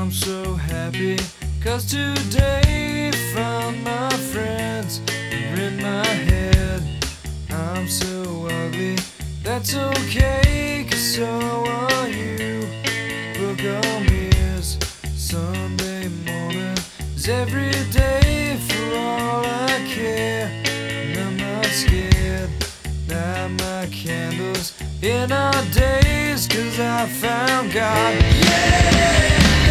I'm so happy, 'cause today found my friends are in my head. I'm so ugly, that's okay, 'cause so are you. Book of mirrors, Sunday morning is every day for all I care. And I'm not scared, light my candles in our days, 'cause I found God. Yeah!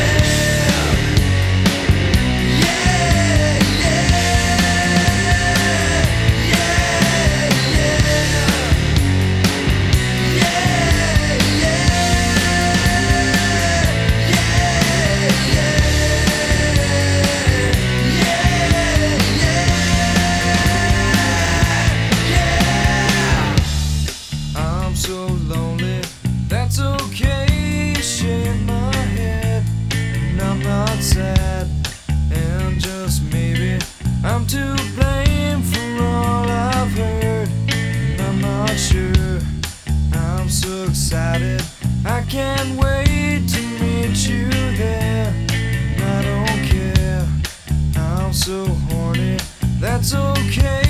So lonely, that's okay, shake my head, and I'm not sad, and just maybe I'm to blame for all I've heard, and I'm not sure. I'm so excited, I can't wait to meet you there, and I don't care, I'm so horny, that's okay.